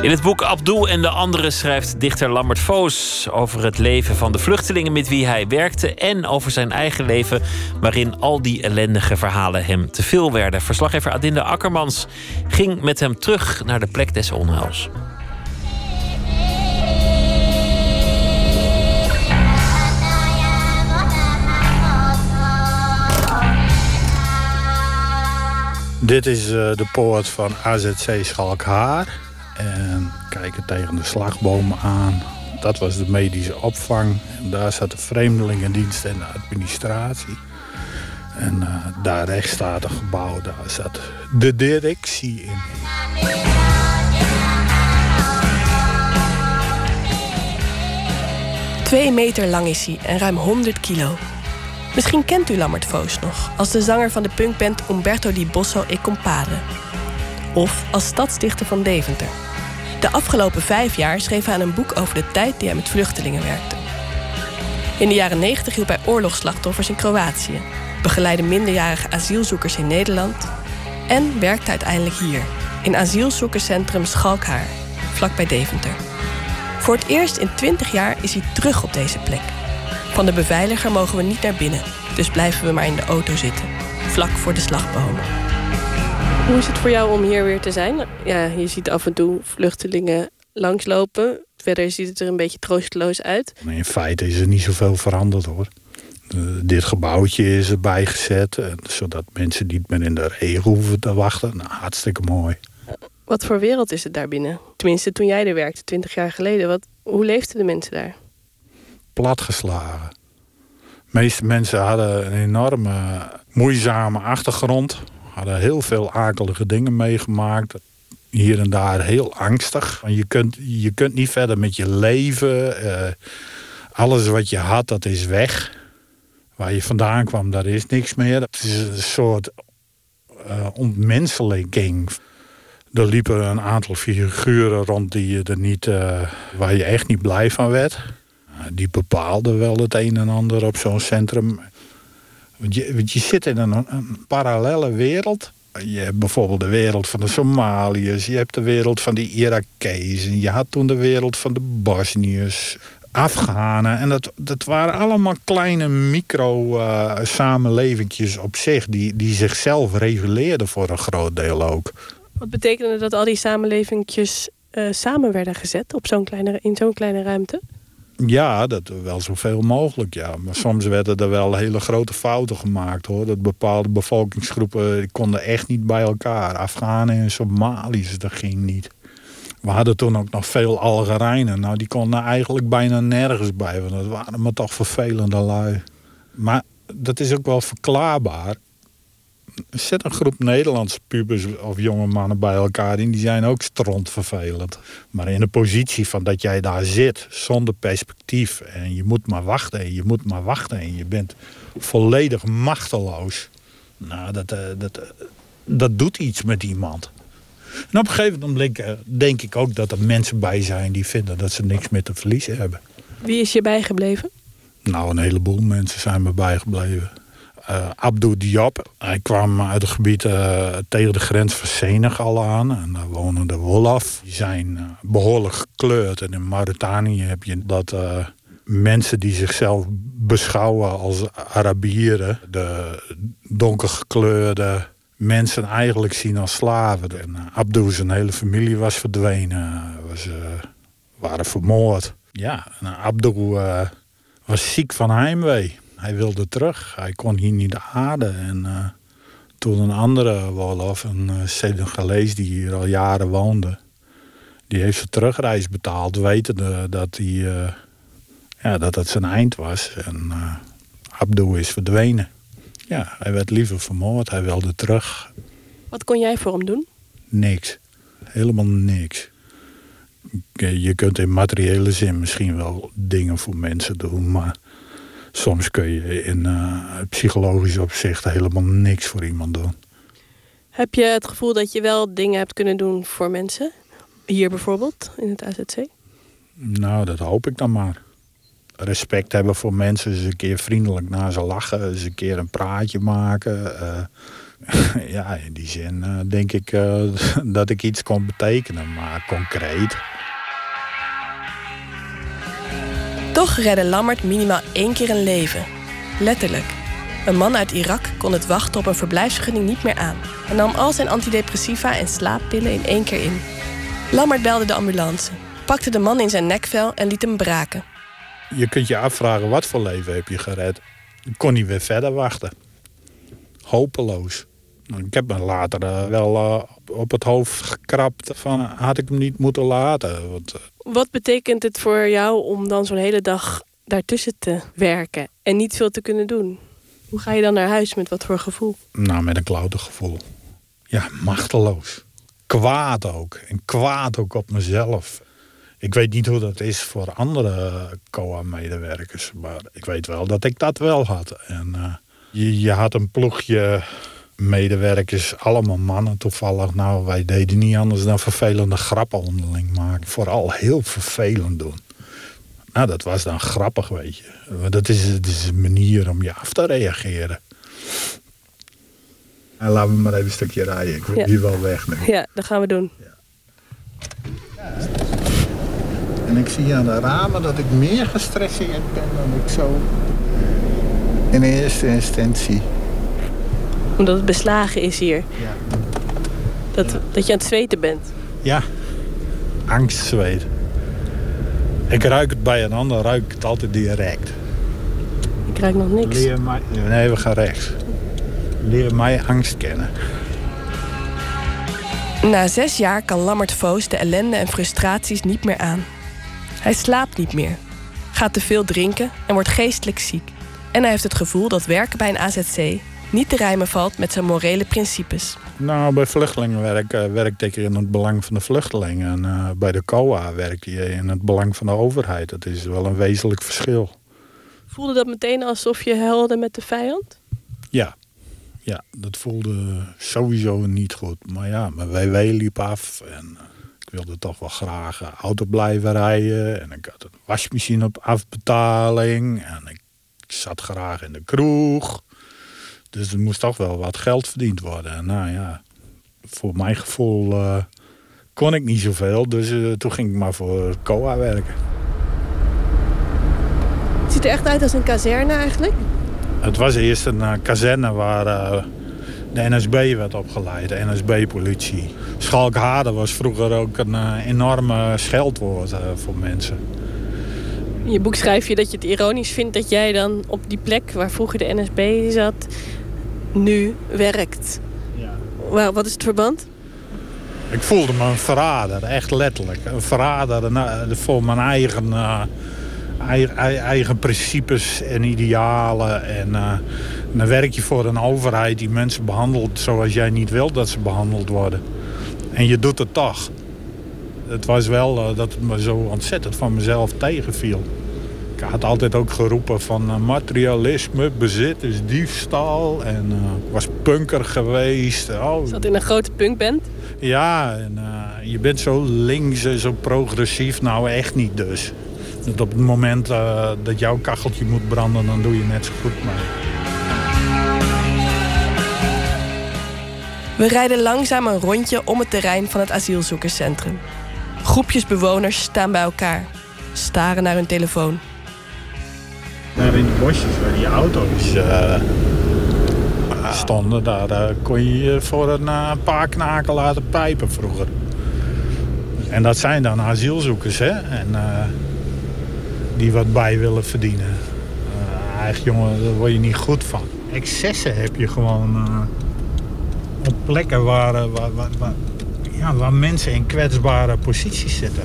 In het boek Abdul en de anderen schrijft dichter Lambert Vos over het leven van de vluchtelingen met wie hij werkte en over zijn eigen leven, waarin al die ellendige verhalen hem te veel werden. Verslaggever Adinda Akkermans ging met hem terug naar de plek des onheils. Dit is de poort van AZC Schalkhaar. En kijken tegen de slagbomen aan. Dat was de medische opvang. En daar zat de vreemdelingendienst en de administratie. En daar rechts staat een gebouw. Daar zat de directie in. ...2 meter lang is hij en ruim 100 kilo. Misschien kent u Lambert Vos nog als de zanger van de punkband Umberto Di Bosso e Compare. Of als stadsdichter van Deventer. De afgelopen 5 jaar schreef hij aan een boek over de tijd die hij met vluchtelingen werkte. In de jaren 90 hielp hij oorlogsslachtoffers in Kroatië, begeleidde minderjarige asielzoekers in Nederland en werkte uiteindelijk hier, in asielzoekerscentrum Schalkhaar, vlakbij Deventer. Voor het eerst in 20 jaar is hij terug op deze plek. Van de beveiliger mogen we niet naar binnen, dus blijven we maar in de auto zitten, vlak voor de slagbomen. Hoe is het voor jou om hier weer te zijn? Ja, je ziet af en toe vluchtelingen langslopen. Verder ziet het er een beetje troosteloos uit. In feite is er niet zoveel veranderd, hoor. Dit gebouwtje is erbij gezet, zodat mensen niet meer in de regen hoeven te wachten. Nou, hartstikke mooi. Wat voor wereld is het daar binnen? Tenminste, toen jij er werkte, 20 jaar geleden. Hoe leefden de mensen daar? Platgeslagen. De meeste mensen hadden een enorme moeizame achtergrond. Hadden heel veel akelige dingen meegemaakt. Hier en daar heel angstig. Je kunt niet verder met je leven. Alles wat je had, dat is weg. Waar je vandaan kwam, daar is niks meer. Het is een soort ontmenselijking. Er liepen een aantal figuren rond die je er niet, waar je echt niet blij van werd. Die bepaalden wel het een en ander op zo'n centrum. Want je zit in een parallelle wereld. Je hebt bijvoorbeeld de wereld van de Somaliërs. Je hebt de wereld van de Irakezen. Je had toen de wereld van de Bosniërs. Afghanen. En dat waren allemaal kleine micro-samenlevingjes op zich. Die zichzelf reguleerden voor een groot deel ook. Wat betekende dat al die samenlevingjes samen werden gezet in zo'n kleine ruimte? Ja, dat wel zoveel mogelijk, ja. Maar soms werden er wel hele grote fouten gemaakt, hoor. Dat bepaalde bevolkingsgroepen die konden echt niet bij elkaar. Afghanen en Somaliërs, dat ging niet. We hadden toen ook nog veel Algerijnen. Nou, die konden eigenlijk bijna nergens bij. Want dat waren maar toch vervelende lui. Maar dat is ook wel verklaarbaar. Zet een groep Nederlandse pubers of jonge mannen bij elkaar in. Die zijn ook strontvervelend. Maar in de positie van dat jij daar zit zonder perspectief. En je moet maar wachten en je moet maar wachten. En je bent volledig machteloos. Nou, dat doet iets met iemand. En op een gegeven moment denk ik ook dat er mensen bij zijn die vinden dat ze niks meer te verliezen hebben. Wie is je bijgebleven? Nou, een heleboel mensen zijn me bijgebleven. Abdou Diop. Hij kwam uit het gebied tegen de grens van Senegal aan. En daar wonen de Wolof. Die zijn behoorlijk gekleurd. En in Mauritanië heb je dat mensen die zichzelf beschouwen als Arabieren, de donkergekleurde mensen eigenlijk zien als slaven. En Abdou, zijn hele familie was verdwenen. Waren vermoord. Ja, en Abdou was ziek van heimwee. Hij wilde terug. Hij kon hier niet aarden. En toen een andere Wolof, een Senegalees die hier al jaren woonde, die heeft zijn terugreis betaald, wetende dat het zijn eind was. En Abdou is verdwenen. Ja, hij werd liever vermoord. Hij wilde terug. Wat kon jij voor hem doen? Niks. Helemaal niks. Je kunt in materiële zin misschien wel dingen voor mensen doen, maar soms kun je in psychologisch opzicht helemaal niks voor iemand doen. Heb je het gevoel dat je wel dingen hebt kunnen doen voor mensen? Hier bijvoorbeeld, in het AZC? Nou, dat hoop ik dan maar. Respect hebben voor mensen, eens een keer vriendelijk naar ze lachen, eens een keer een praatje maken. Ja, in die zin denk ik dat ik iets kon betekenen, maar concreet. Toch redde Lammert minimaal 1 keer een leven. Letterlijk. Een man uit Irak kon het wachten op een verblijfsvergunning niet meer aan en nam al zijn antidepressiva en slaappillen in 1 keer in. Lammert belde de ambulance, pakte de man in zijn nekvel en liet hem braken. Je kunt je afvragen, wat voor leven heb je gered? Ik kon niet weer verder wachten. Hopeloos. Ik heb me later wel op het hoofd gekrapt van, had ik hem niet moeten laten. Want, Wat betekent het voor jou om dan zo'n hele dag daartussen te werken en niet veel te kunnen doen? Hoe ga je dan naar huis, met wat voor gevoel? Nou, met een klote gevoel. Ja, machteloos. Kwaad ook. En kwaad ook op mezelf. Ik weet niet hoe dat is voor andere COA-medewerkers. Maar ik weet wel dat ik dat wel had. En je had een ploegje medewerkers, allemaal mannen toevallig. Nou, wij deden niet anders dan vervelende grappen onderling maken. Vooral heel vervelend doen. Nou, dat was dan grappig, weet je. Dat is een manier om je af te reageren. En laten we maar even een stukje rijden. Ik wil hier wel weg nu. Ja, dat gaan we doen. Ja. En ik zie aan de ramen dat ik meer gestresseerd ben dan ik zo in eerste instantie. Omdat het beslagen is hier. Ja. Dat je aan het zweten bent. Ja, angstzweet. Ik ruik het bij een ander, ruik ik het altijd direct. Ik ruik nog niks. Nee, we gaan rechts. Leer mij angst kennen. Na 6 jaar kan Lammert Foos de ellende en frustraties niet meer aan. Hij slaapt niet meer, gaat te veel drinken en wordt geestelijk ziek. En hij heeft het gevoel dat werken bij een AZC niet te rijmen valt met zijn morele principes. Nou, bij vluchtelingenwerk werkte ik in het belang van de vluchtelingen. En bij de COA werk je in het belang van de overheid. Dat is wel een wezenlijk verschil. Voelde dat meteen alsof je huilde met de vijand? Ja, dat voelde sowieso niet goed. Maar ja, mijn WW liep af en ik wilde toch wel graag auto blijven rijden. En ik had een wasmachine op afbetaling en ik zat graag in de kroeg. Dus er moest toch wel wat geld verdiend worden. En nou ja, voor mijn gevoel kon ik niet zoveel. Dus toen ging ik maar voor COA werken. Het ziet er echt uit als een kazerne eigenlijk. Het was eerst een kazerne waar de NSB werd opgeleid, de NSB-politie. Schalkhaarden was vroeger ook een enorme scheldwoord voor mensen. In je boek schrijf je dat je het ironisch vindt dat jij dan op die plek waar vroeger de NSB zat, nu werkt. Ja. Wat is het verband? Ik voelde me een verrader, echt letterlijk. Een verrader voor mijn eigen principes en idealen. En dan werk je voor een overheid die mensen behandelt zoals jij niet wilt dat ze behandeld worden. En je doet het toch. Het was wel dat het me zo ontzettend van mezelf tegenviel. Ik had altijd ook geroepen van materialisme, bezit is diefstal. En ik was punker geweest. Je zat in een grote punkband? Ja, en je bent zo links en zo progressief. Nou, echt niet dus. Dat op het moment dat jouw kacheltje moet branden, dan doe je net zo goed mee. We rijden langzaam een rondje om het terrein van het asielzoekerscentrum. Groepjes bewoners staan bij elkaar, staren naar hun telefoon. Daar in de bosjes waar die auto's stonden, daar kon je je voor een paar knaken laten pijpen vroeger. En dat zijn dan asielzoekers, hè? En die wat bij willen verdienen. Eigen jongen, daar word je niet goed van. Excessen heb je gewoon op plekken waar mensen in kwetsbare posities zitten.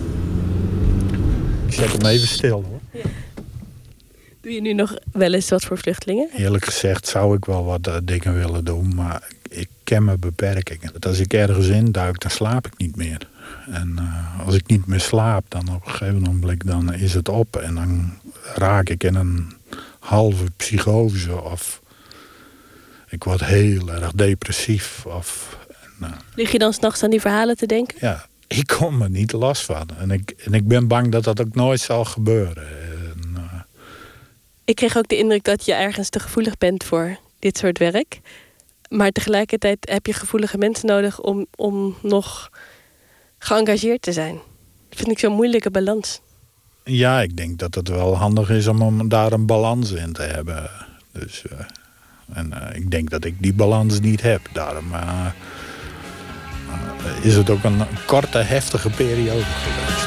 Ik zet hem even stil, hoor. Ja. Doe je nu nog wel eens wat voor vluchtelingen? Eerlijk gezegd zou ik wel wat dingen willen doen, maar ik ken mijn beperkingen. Als ik ergens induik, dan slaap ik niet meer. En als ik niet meer slaap, dan op een gegeven moment dan is het op. En dan raak ik in een halve psychose of ik word heel erg depressief. Lig je dan 's nachts aan die verhalen te denken? Ja, ik kom er niet los van. En ik ben bang dat dat ook nooit zal gebeuren. Ik kreeg ook de indruk dat je ergens te gevoelig bent voor dit soort werk. Maar tegelijkertijd heb je gevoelige mensen nodig om nog geëngageerd te zijn. Dat vind ik zo'n moeilijke balans. Ja, ik denk dat het wel handig is om daar een balans in te hebben. Dus, ik denk dat ik die balans niet heb. Daarom is het ook een korte, heftige periode geweest.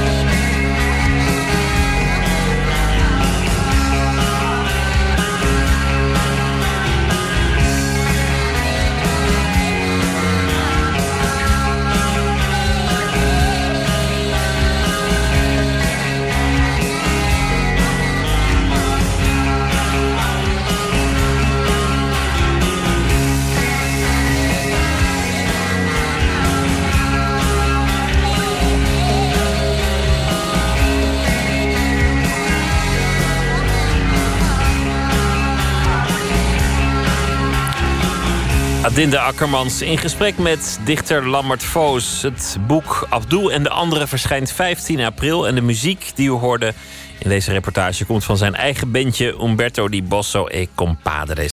Adinda Akkermans in gesprek met dichter Lambert Foos. Het boek Abdul en de Anderen verschijnt 15 april. En de muziek die u hoorde in deze reportage komt van zijn eigen bandje Umberto di Bosso e Compadres.